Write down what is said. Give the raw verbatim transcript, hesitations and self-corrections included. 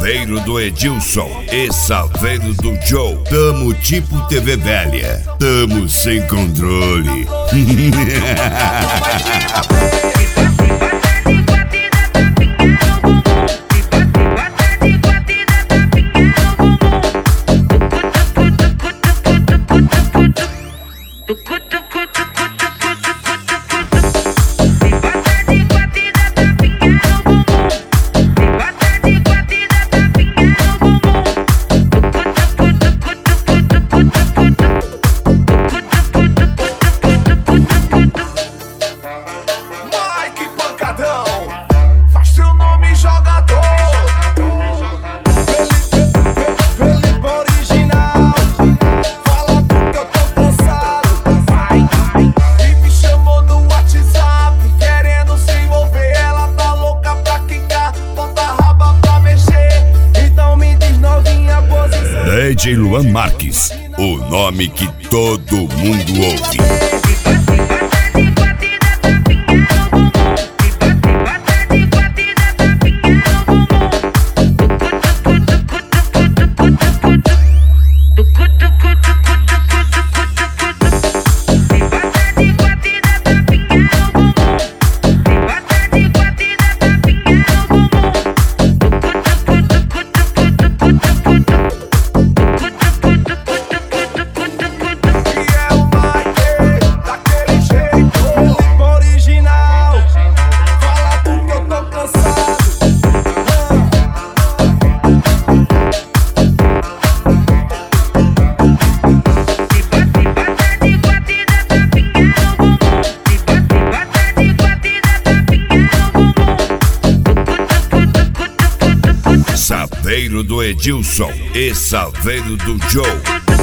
Saveiro do Edilson e Saveiro do Joe. Tamo tipo T V velha. Tamo sem controle. D J Luan Marques, o nome que todo mundo ouve. Saveiro do Edilson e Saveiro do Joe.